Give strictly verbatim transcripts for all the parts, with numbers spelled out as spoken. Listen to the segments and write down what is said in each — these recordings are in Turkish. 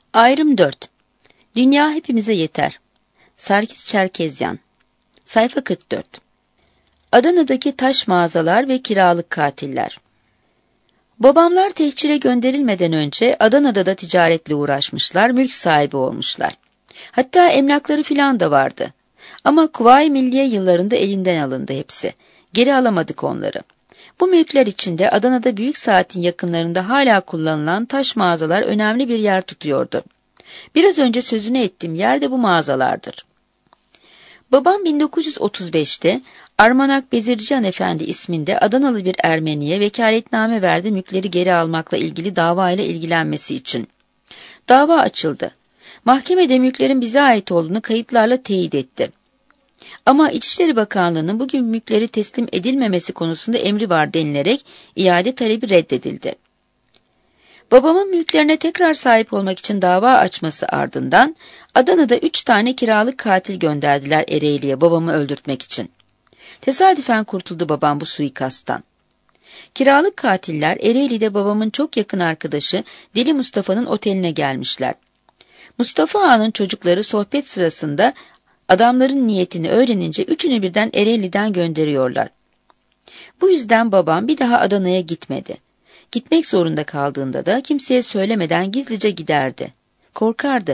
Ayrım dört. Dünya hepimize yeter. Sarkis Çerkezyan. Sayfa kırk dört. Adana'daki taş mağazalar ve kiralık katiller. Babamlar tehcire gönderilmeden önce Adana'da da ticaretle uğraşmışlar, mülk sahibi olmuşlar. Hatta emlakları filan da vardı. Ama Kuvayi Milliye yıllarında elinden alındı hepsi. Geri alamadık onları. Bu mülkler içinde Adana'da Büyük Saat'in yakınlarında hala kullanılan taş mağazalar önemli bir yer tutuyordu. Biraz önce sözünü ettiğim yer de bu mağazalardır. Babam bin dokuz yüz otuz beşte Armanak Bezircihan Efendi isminde Adanalı bir Ermeniye vekaletname verdi mülkleri geri almakla ilgili dava ile ilgilenmesi için. Dava açıldı. Mahkemede mülklerin bize ait olduğunu kayıtlarla teyit etti. Ama İçişleri Bakanlığı'nın bugün mülkleri teslim edilmemesi konusunda emri var denilerek iade talebi reddedildi. Babamın mülklerine tekrar sahip olmak için dava açması ardından Adana'da üç tane kiralık katil gönderdiler Ereğli'ye babamı öldürtmek için. Tesadüfen kurtuldu babam bu suikasttan. Kiralık katiller Ereğli'de babamın çok yakın arkadaşı Deli Mustafa'nın oteline gelmişler. Mustafa Ağa'nın çocukları sohbet sırasında adamların niyetini öğrenince üçünü birden Ereğli'den gönderiyorlar. Bu yüzden babam bir daha Adana'ya gitmedi. Gitmek zorunda kaldığında da kimseye söylemeden gizlice giderdi. Korkardı.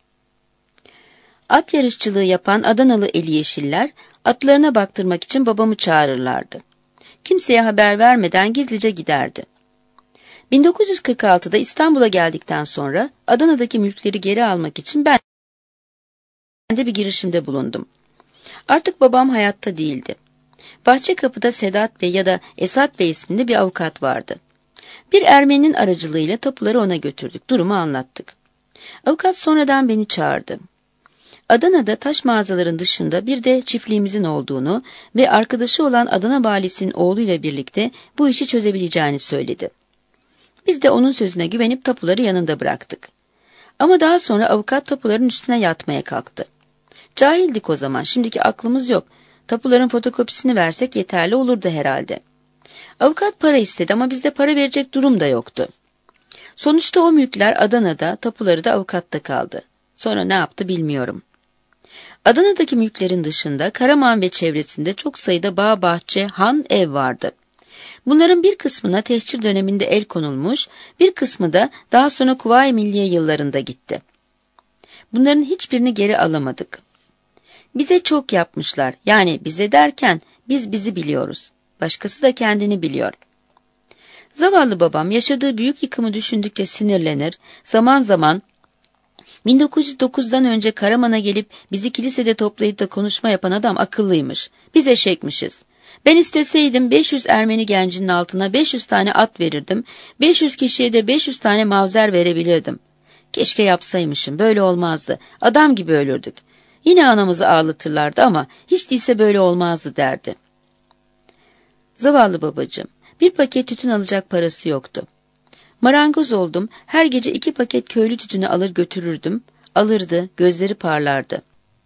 At yarışçılığı yapan Adanalı eli yeşiller atlarına baktırmak için babamı çağırırlardı. Kimseye haber vermeden gizlice giderdi. bin dokuz yüz kırk altıda İstanbul'a geldikten sonra Adana'daki mülkleri geri almak için ben de bir girişimde bulundum. Artık babam hayatta değildi. Bahçekapı'da Sedat Bey ya da Esat Bey isminde bir avukat vardı. Bir Ermeninin aracılığıyla tapuları ona götürdük, durumu anlattık. Avukat sonradan beni çağırdı. Adana'da taş mağazaların dışında bir de çiftliğimizin olduğunu ve arkadaşı olan Adana valisinin oğluyla birlikte bu işi çözebileceğini söyledi. Biz de onun sözüne güvenip tapuları yanında bıraktık. Ama daha sonra avukat tapuların üstüne yatmaya kalktı. Cahildik o zaman, şimdiki aklımız yok. Tapuların fotokopisini versek yeterli olurdu herhalde. Avukat para istedi ama bizde para verecek durum da yoktu. Sonuçta o mülkler Adana'da, tapuları da avukatta kaldı. Sonra ne yaptı bilmiyorum. Adana'daki mülklerin dışında Karaman ve çevresinde çok sayıda bağ, bahçe, han, ev vardı. Bunların bir kısmına tehcir döneminde el konulmuş, bir kısmı da daha sonra Kuvayi Milliye yıllarında gitti. Bunların hiçbirini geri alamadık. Bize çok yapmışlar, yani bize derken biz bizi biliyoruz. Başkası da kendini biliyor. Zavallı babam yaşadığı büyük yıkımı düşündükçe sinirlenir, zaman zaman bin dokuz yüz dokuzdan önce Karaman'a gelip bizi kilisede toplayıp da konuşma yapan adam akıllıymış, biz eşekmişiz. Ben isteseydim beş yüz Ermeni gencinin altına beş yüz tane at verirdim, beş yüz kişiye de beş yüz tane mavzer verebilirdim. Keşke yapsaymışım, böyle olmazdı, adam gibi ölürdük. Yine anamızı ağlatırlardı ama hiç değilse böyle olmazdı derdi. Zavallı babacığım, bir paket tütün alacak parası yoktu. Marangoz oldum, her gece iki paket köylü tütünü alır götürürdüm, alırdı, gözleri parlardı.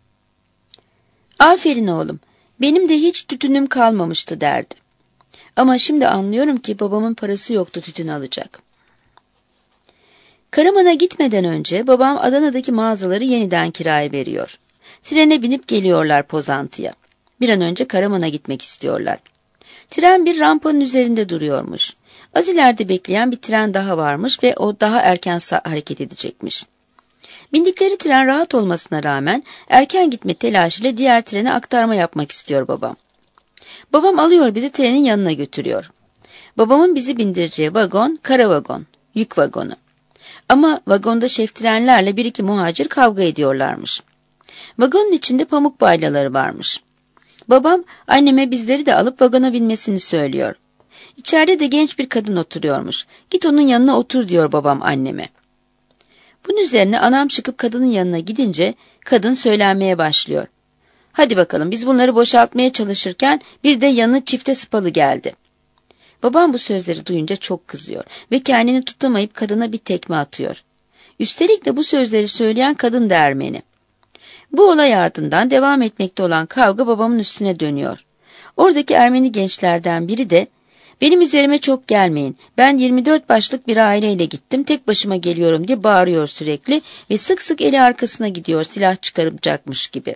Aferin oğlum, benim de hiç tütünüm kalmamıştı derdi. Ama şimdi anlıyorum ki babamın parası yoktu tütün alacak. Karaman'a gitmeden önce babam Adana'daki mağazaları yeniden kiraya veriyor. Trene binip geliyorlar Pozantı'ya. Bir an önce Karaman'a gitmek istiyorlar. Tren bir rampanın üzerinde duruyormuş. Az ileride bekleyen bir tren daha varmış ve o daha erken hareket edecekmiş. Bindikleri tren rahat olmasına rağmen erken gitme telaşıyla diğer trene aktarma yapmak istiyor babam. Babam alıyor bizi trenin yanına götürüyor. Babamın bizi bindireceği vagon kara vagon, yük vagonu. Ama vagonda şeftrenlerle bir iki muhacir kavga ediyorlarmış. Vagonun içinde pamuk baylaları varmış. Babam anneme bizleri de alıp vagona binmesini söylüyor. İçeride de genç bir kadın oturuyormuş. Git onun yanına otur diyor babam anneme. Bunun üzerine anam çıkıp kadının yanına gidince kadın söylenmeye başlıyor. Hadi bakalım, biz bunları boşaltmaya çalışırken bir de yanı çifte sıpalı geldi. Babam bu sözleri duyunca çok kızıyor ve kendini tutamayıp kadına bir tekme atıyor. Üstelik de bu sözleri söyleyen kadın da Ermeni. Bu olay ardından devam etmekte olan kavga babamın üstüne dönüyor. Oradaki Ermeni gençlerden biri de Benim üzerime çok gelmeyin. Ben yirmi dört başlık bir aileyle gittim. Tek başıma geliyorum diye bağırıyor sürekli ve sık sık eli arkasına gidiyor silah çıkaracakmış gibi.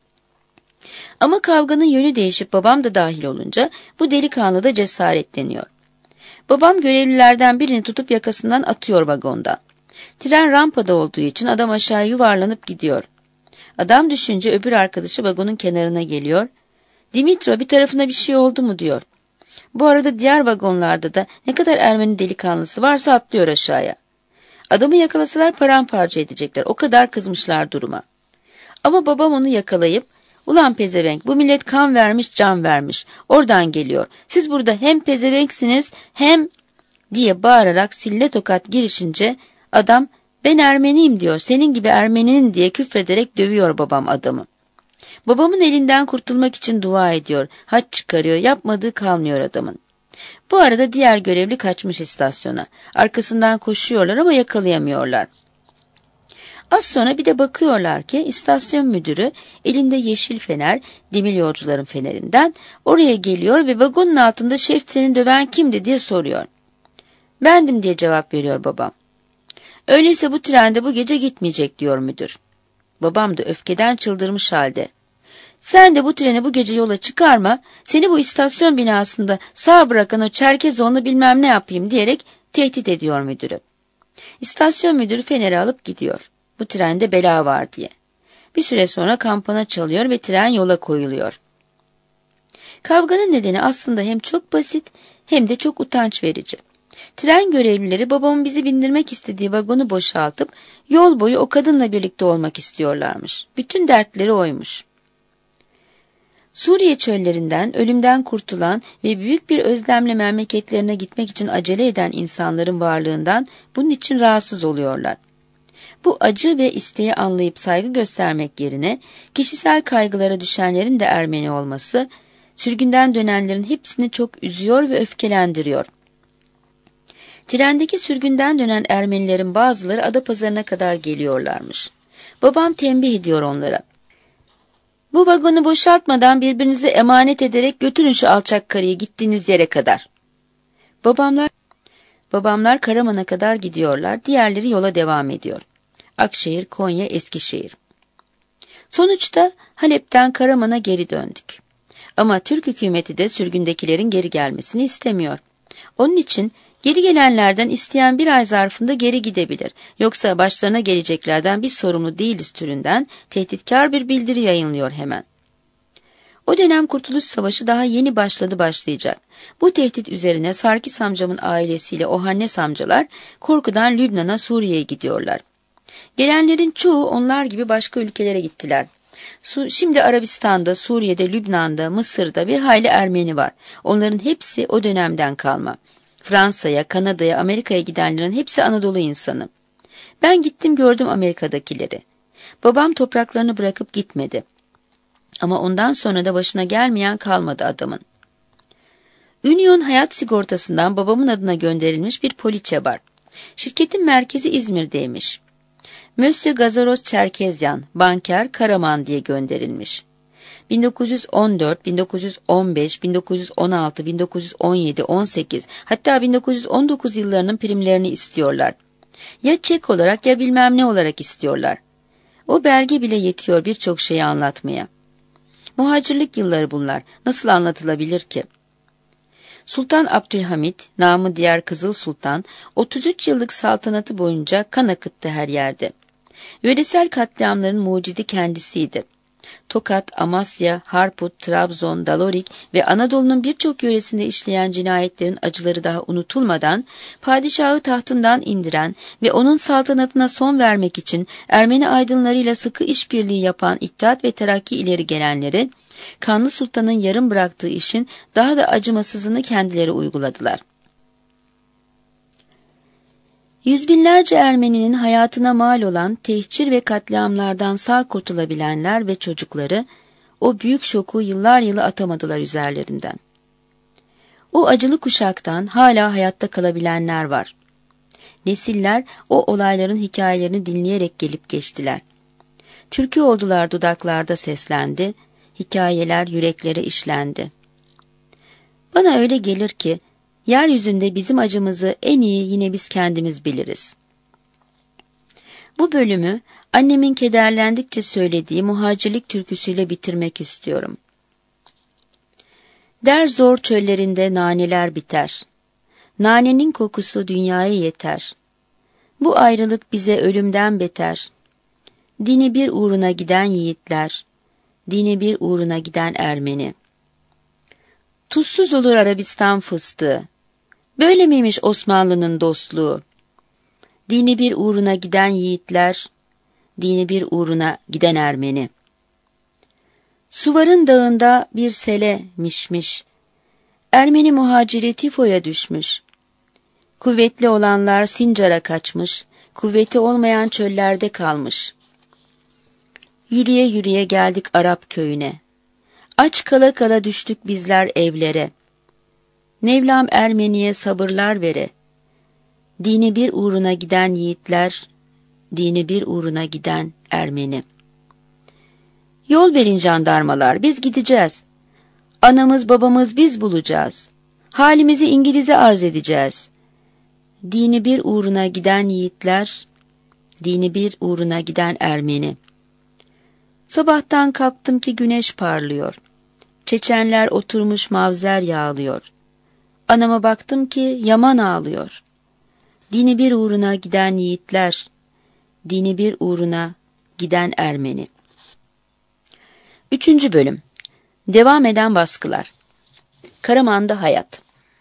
Ama kavganın yönü değişip babam da dahil olunca bu delikanlı da cesaretleniyor. Babam görevlilerden birini tutup yakasından atıyor vagondan. Tren rampada olduğu için adam aşağı yuvarlanıp gidiyor. Adam düşünce öbür arkadaşı vagonun kenarına geliyor. Dimitro, bir tarafına bir şey oldu mu diyor. Bu arada diğer vagonlarda da ne kadar Ermeni delikanlısı varsa atlıyor aşağıya. Adamı yakalasalar paramparça edecekler. O kadar kızmışlar duruma. Ama babam onu yakalayıp, "Ulan pezevenk, bu millet kan vermiş, can vermiş. Oradan geliyor. Siz burada hem pezevenksiniz hem..." diye bağırarak sille tokat girişince adam, "Ben Ermeniyim" diyor. "Senin gibi Ermeninin" diye küfrederek dövüyor babam adamı. Babamın elinden kurtulmak için dua ediyor. Haç çıkarıyor. Yapmadığı kalmıyor adamın. Bu arada diğer görevli kaçmış istasyona. Arkasından koşuyorlar ama yakalayamıyorlar. Az sonra bir de bakıyorlar ki istasyon müdürü elinde yeşil fener, demir yolcuların fenerinden oraya geliyor ve vagonun altında şef treni döven kimdi diye soruyor. "Bendim" diye cevap veriyor babam. "Öyleyse bu trende bu gece gitmeyecek" diyor müdür. Babam da öfkeden çıldırmış halde. "Sen de bu treni bu gece yola çıkarma, seni bu istasyon binasında sağ bırakan o Çerkezoğlu bilmem ne yapayım" diyerek tehdit ediyor müdürü. İstasyon müdürü feneri alıp gidiyor. Bu trende bela var diye. Bir süre sonra kampana çalıyor ve tren yola koyuluyor. Kavganın nedeni aslında hem çok basit hem de çok utanç verici. Tren görevlileri babamın bizi bindirmek istediği vagonu boşaltıp yol boyu o kadınla birlikte olmak istiyorlarmış. Bütün dertleri oymuş. Suriye çöllerinden, ölümden kurtulan ve büyük bir özlemle memleketlerine gitmek için acele eden insanların varlığından bunun için rahatsız oluyorlar. Bu acı ve isteği anlayıp saygı göstermek yerine kişisel kaygılara düşenlerin de Ermeni olması, sürgünden dönenlerin hepsini çok üzüyor ve öfkelendiriyor. Trendeki sürgünden dönen Ermenilerin bazıları Adapazarı'na kadar geliyorlarmış. Babam tembih ediyor onlara. "Bu vagonu boşaltmadan birbirinize emanet ederek götürün şu alçak karıyı gittiğiniz yere kadar." Babamlar, babamlar Karaman'a kadar gidiyorlar, diğerleri yola devam ediyor. Akşehir, Konya, Eskişehir. Sonuçta Halep'ten Karaman'a geri döndük. Ama Türk hükümeti de sürgündekilerin geri gelmesini istemiyor. Onun için geri gelenlerden isteyen bir ay zarfında geri gidebilir. Yoksa başlarına geleceklerden biz sorumlu değiliz türünden tehditkar bir bildiri yayınlıyor hemen. O dönem Kurtuluş Savaşı daha yeni başladı başlayacak. Bu tehdit üzerine Sarkis amcamın ailesiyle Ohannes amcalar korkudan Lübnan'a, Suriye'ye gidiyorlar. Gelenlerin çoğu onlar gibi başka ülkelere gittiler. Şimdi Arabistan'da, Suriye'de, Lübnan'da, Mısır'da bir hayli Ermeni var. Onların hepsi o dönemden kalma. Fransa'ya, Kanada'ya, Amerika'ya gidenlerin hepsi Anadolu insanı. Ben gittim gördüm Amerika'dakileri. Babam topraklarını bırakıp gitmedi. Ama ondan sonra da başına gelmeyen kalmadı adamın. Union Hayat Sigortası'ndan babamın adına gönderilmiş bir poliçe var. Şirketin merkezi İzmir'deymiş. Monsieur Gazaros Çerkezyan, banker, Karaman diye gönderilmiş. bin dokuz yüz on dört, bin dokuz yüz on beş, bin dokuz yüz on altı, bin dokuz yüz on yedi, on sekiz, hatta bin dokuz yüz on dokuz yıllarının primlerini istiyorlar. Ya çek olarak ya bilmem ne olarak istiyorlar. O belge bile yetiyor birçok şeyi anlatmaya. Muhacirlik yılları bunlar. Nasıl anlatılabilir ki? Sultan Abdülhamit, namı diğer Kızıl Sultan, otuz üç yıllık saltanatı boyunca kan akıttı her yerde. Yöresel katliamların mucidi kendisiydi. Tokat, Amasya, Harput, Trabzon, Dalorik ve Anadolu'nun birçok yöresinde işleyen cinayetlerin acıları daha unutulmadan, padişahı tahtından indiren ve onun saltanatına son vermek için Ermeni aydınlarıyla sıkı işbirliği yapan İttihat ve Terakki ileri gelenleri, Kanlı Sultan'ın yarım bıraktığı işin daha da acımasızını kendileri uyguladılar. Yüzbinlerce Ermeninin hayatına mal olan tehcir ve katliamlardan sağ kurtulabilenler ve çocukları o büyük şoku yıllar yılı atamadılar üzerlerinden. O acılı kuşaktan hala hayatta kalabilenler var. Nesiller o olayların hikayelerini dinleyerek gelip geçtiler. Türkü oldular dudaklarda seslendi, hikayeler yüreklere işlendi. Bana öyle gelir ki Yeryüzünde bizim acımızı en iyi yine biz kendimiz biliriz. Bu bölümü annemin kederlendikçe söylediği muhacirlik türküsüyle bitirmek istiyorum. Der zor çöllerinde naneler biter. Nanenin kokusu dünyaya yeter. Bu ayrılık bize ölümden beter. Dini bir uğruna giden yiğitler, dini bir uğruna giden Ermeni. Tuzsuz olur Arabistan fıstığı. Böyle miymiş Osmanlı'nın dostluğu? Dini bir uğruna giden yiğitler, dini bir uğruna giden Ermeni. Suvar'ın dağında bir sele mişmiş. Ermeni muhaciri tifoya düşmüş. Kuvvetli olanlar Sincar'a kaçmış, kuvveti olmayan çöllerde kalmış. Yürüye yürüye geldik Arap köyüne. Aç kala kala düştük bizler evlere. Mevlam Ermeniye sabırlar vere. Dini bir uğruna giden yiğitler, dini bir uğruna giden Ermeni. Yol verin jandarmalar, biz gideceğiz. Anamız babamız biz bulacağız. Halimizi İngiliz'e arz edeceğiz. Dini bir uğruna giden yiğitler, dini bir uğruna giden Ermeni. Sabahtan kalktım ki güneş parlıyor. Çeçenler oturmuş mavzer yağlıyor. Anama baktım ki yaman ağlıyor. Dini bir uğruna giden yiğitler, dini bir uğruna giden Ermeni. Üçüncü bölüm. Devam eden baskılar. Karaman'da hayat.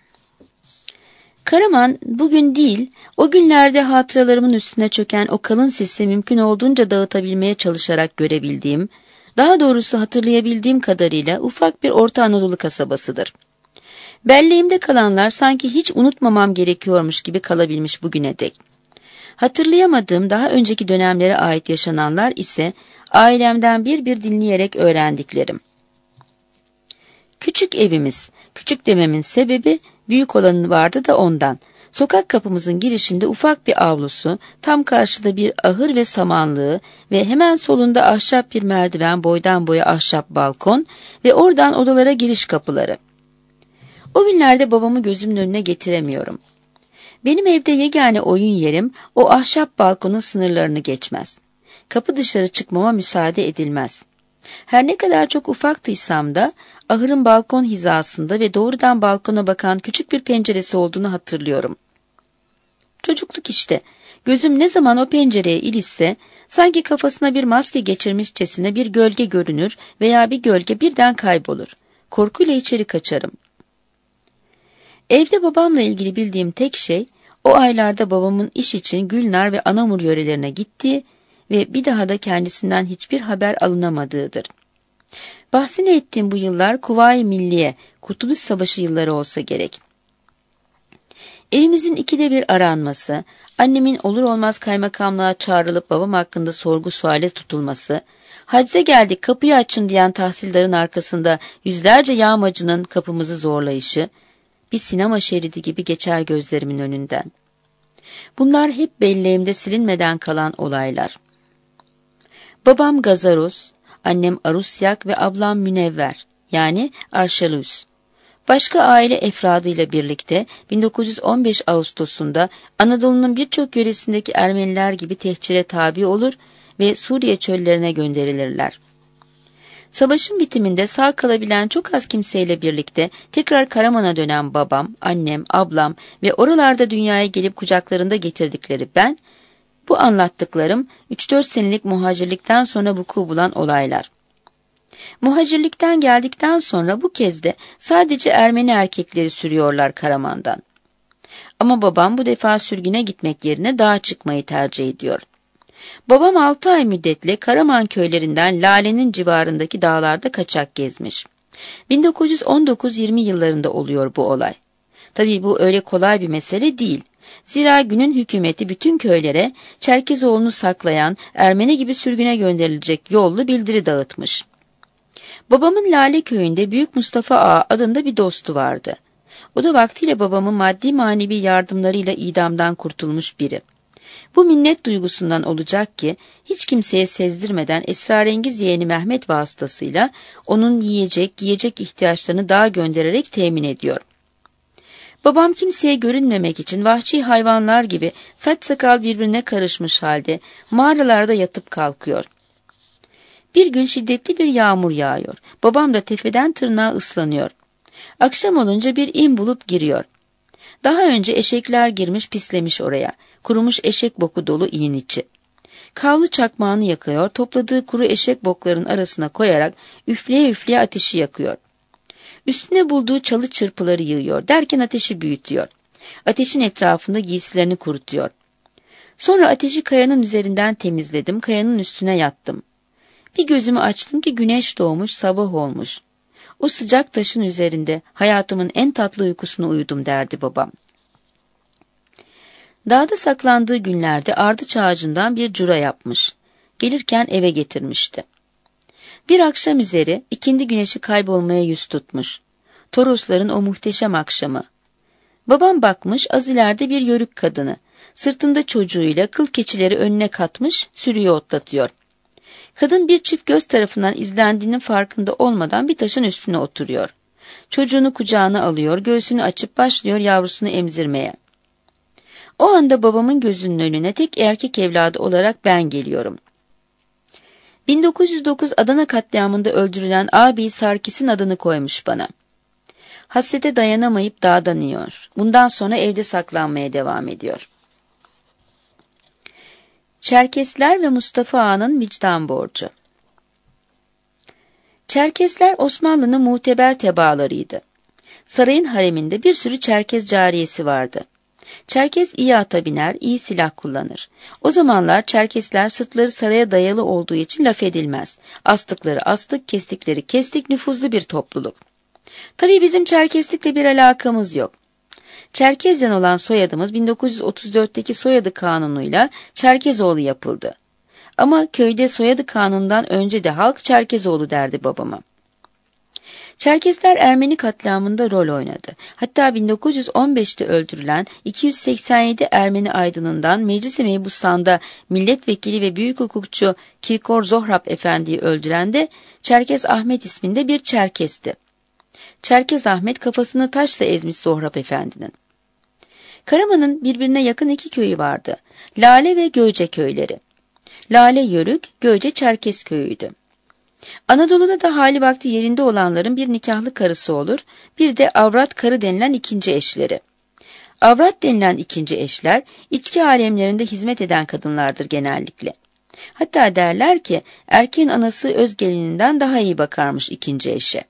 Karaman bugün değil, o günlerde hatıralarımın üstüne çöken o kalın sisi mümkün olduğunca dağıtabilmeye çalışarak görebildiğim, daha doğrusu hatırlayabildiğim kadarıyla ufak bir Orta Anadolu kasabasıdır. Belleğimde kalanlar sanki hiç unutmamam gerekiyormuş gibi kalabilmiş bugüne dek. Hatırlayamadığım daha önceki dönemlere ait yaşananlar ise ailemden bir bir dinleyerek öğrendiklerim. Küçük evimiz, küçük dememin sebebi büyük olanı vardı da ondan. Sokak kapımızın girişinde ufak bir avlusu, tam karşıda bir ahır ve samanlığı ve hemen solunda ahşap bir merdiven, boydan boya ahşap balkon ve oradan odalara giriş kapıları. O günlerde babamı gözümün önüne getiremiyorum. Benim evde yegane oyun yerim o ahşap balkonun sınırlarını geçmez. Kapı dışarı çıkmama müsaade edilmez. Her ne kadar çok ufaktıysam da ahırın balkon hizasında ve doğrudan balkona bakan küçük bir penceresi olduğunu hatırlıyorum. Çocukluk işte. Gözüm ne zaman o pencereye ilişse sanki kafasına bir maske geçirmişçesine bir gölge görünür veya bir gölge birden kaybolur. Korkuyla içeri kaçarım. Evde babamla ilgili bildiğim tek şey o aylarda babamın iş için Gülnar ve Anamur yörelerine gittiği ve bir daha da kendisinden hiçbir haber alınamadığıdır. Bahsini ettiğim bu yıllar Kuvayi Milliye, Kurtuluş Savaşı yılları olsa gerek. Evimizin ikide bir aranması, annemin olur olmaz kaymakamlığa çağrılıp babam hakkında sorgu suale tutulması, hacize geldik kapıyı açın diyen tahsildarın arkasında yüzlerce yağmacının kapımızı zorlayışı, bir sinema şeridi gibi geçer gözlerimin önünden. Bunlar hep belleğimde silinmeden kalan olaylar. Babam Gazarus, annem Arusyak ve ablam Münevver, yani Arşalus. Başka aile efradıyla birlikte bin dokuz yüz on beş Ağustos'unda Anadolu'nun birçok yöresindeki Ermeniler gibi tehcire tabi olur ve Suriye çöllerine gönderilirler. Savaşın bitiminde sağ kalabilen çok az kimseyle birlikte tekrar Karaman'a dönen babam, annem, ablam ve oralarda dünyaya gelip kucaklarında getirdikleri ben, bu anlattıklarım üç dört senelik muhacirlikten sonra vuku bulan olaylar. Muhacirlikten geldikten sonra bu kez de sadece Ermeni erkekleri sürüyorlar Karaman'dan. Ama babam bu defa sürgüne gitmek yerine dağa çıkmayı tercih ediyor. Babam altı ay müddetle Karaman köylerinden Lale'nin civarındaki dağlarda kaçak gezmiş. bin dokuz yüz on dokuz yirmi yıllarında oluyor bu olay. Tabii bu öyle kolay bir mesele değil. Zira günün hükümeti bütün köylere Çerkezoğlu'nu saklayan Ermeni gibi sürgüne gönderilecek yollu bildiri dağıtmış. Babamın Lale köyünde Büyük Mustafa Ağa adında bir dostu vardı. O da vaktiyle babamın maddi manevi yardımlarıyla idamdan kurtulmuş biri. Bu minnet duygusundan olacak ki hiç kimseye sezdirmeden esrarengiz yeğeni Mehmet vasıtasıyla onun yiyecek, giyecek ihtiyaçlarını dağa göndererek temin ediyor. Babam kimseye görünmemek için vahşi hayvanlar gibi saç sakal birbirine karışmış halde mağaralarda yatıp kalkıyor. Bir gün şiddetli bir yağmur yağıyor. Babam da tepeden tırnağa ıslanıyor. Akşam olunca bir in bulup giriyor. Daha önce eşekler girmiş pislemiş oraya. Kurumuş eşek boku dolu iğin içi. Kavlı çakmağını yakıyor, topladığı kuru eşek bokların arasına koyarak üfleye üfleye ateşi yakıyor. Üstüne bulduğu çalı çırpıları yığıyor, derken ateşi büyütüyor. Ateşin etrafında giysilerini kurutuyor. Sonra ateşi kayanın üzerinden temizledim, kayanın üstüne yattım. Bir gözümü açtım ki güneş doğmuş, sabah olmuş. O sıcak taşın üzerinde hayatımın en tatlı uykusunu uyudum derdi babam. Dağda saklandığı günlerde ardıç ağacından bir cura yapmış. Gelirken eve getirmişti. Bir akşam üzeri ikindi güneşi kaybolmaya yüz tutmuş. Torosların o muhteşem akşamı. Babam bakmış, az ileride bir yörük kadını. Sırtında çocuğuyla kıl keçileri önüne katmış, sürüyü otlatıyor. Kadın bir çift göz tarafından izlendiğinin farkında olmadan bir taşın üstüne oturuyor. Çocuğunu kucağına alıyor, göğsünü açıp başlıyor yavrusunu emzirmeye. O anda babamın gözünün önüne tek erkek evladı olarak ben geliyorum. bin dokuz yüz dokuz Adana katliamında öldürülen abi Sarkis'in adını koymuş bana. Hasrete dayanamayıp dağdan iniyor. Bundan sonra evde saklanmaya devam ediyor. Çerkesler ve Mustafa Ağa'nın vicdan borcu. Çerkesler Osmanlı'nın muteber tebaalarıydı. Sarayın hareminde bir sürü Çerkes cariyesi vardı. Çerkes iyi ata biner, iyi silah kullanır. O zamanlar Çerkesler sırtları saraya dayalı olduğu için laf edilmez. Astıkları astık, kestikleri kestik, nüfuzlu bir topluluk. Tabii bizim Çerkeslikle bir alakamız yok. Çerkezden olan soyadımız bin dokuz yüz otuz dörtteki soyadı kanunuyla Çerkezoğlu yapıldı. Ama köyde soyadı kanundan önce de halk Çerkezoğlu derdi babama. Çerkesler Ermeni katliamında rol oynadı. Hatta bin dokuz yüz on beşte öldürülen iki yüz seksen yedi Ermeni aydınından Meclis-i Mebusan'da milletvekili ve büyük hukukçu Kirkor Zohrab Efendi'yi öldüren de Çerkes Ahmet isminde bir Çerkes'ti. Çerkes Ahmet kafasını taşla ezmiş Zohrab Efendi'nin. Karaman'ın birbirine yakın iki köyü vardı. Lale ve Göce köyleri. Lale Yörük, Göce Çerkes köyüydü. Anadolu'da da hali vakti yerinde olanların bir nikahlı karısı olur, bir de avrat karı denilen ikinci eşleri. Avrat denilen ikinci eşler, içki alemlerinde hizmet eden kadınlardır genellikle. Hatta derler ki, erkeğin anası öz gelininden daha iyi bakarmış ikinci eşe.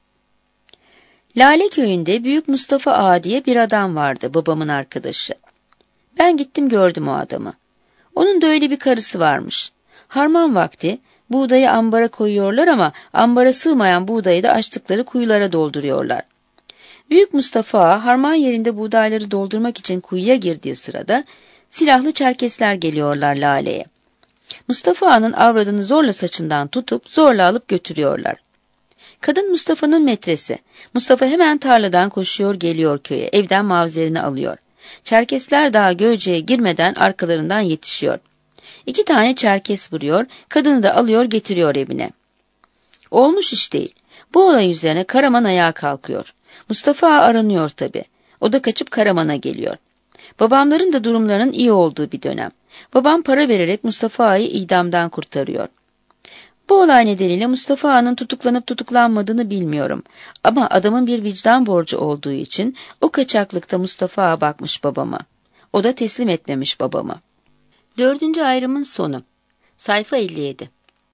Lale köyünde Büyük Mustafa Ağa diye bir adam vardı, babamın arkadaşı. Ben gittim gördüm o adamı. Onun da öyle bir karısı varmış. Harman vakti, buğdayı ambara koyuyorlar ama ambara sığmayan buğdayı da açtıkları kuyulara dolduruyorlar. Büyük Mustafa Ağa harman yerinde buğdayları doldurmak için kuyuya girdiği sırada silahlı Çerkesler geliyorlar Lale'ye. Mustafa Ağa'nın avradını zorla saçından tutup zorla alıp götürüyorlar. Kadın Mustafa'nın metresi. Mustafa hemen tarladan koşuyor geliyor köye, evden mavzerini alıyor. Çerkesler daha Göce'ye girmeden arkalarından yetişiyor. İki tane Çerkes vuruyor, kadını da alıyor getiriyor evine. Olmuş iş değil. Bu olay üzerine Karaman ayağa kalkıyor. Mustafa Ağa aranıyor tabii. O da kaçıp Karaman'a geliyor. Babamların da durumlarının iyi olduğu bir dönem. Babam para vererek Mustafa Ağa'yı idamdan kurtarıyor. Bu olay nedeniyle Mustafa Ağa'nın tutuklanıp tutuklanmadığını bilmiyorum. Ama adamın bir vicdan borcu olduğu için o kaçaklıkta Mustafa Ağa bakmış babama. O da teslim etmemiş babama. Dördüncü ayrımın sonu. Sayfa elli yedi.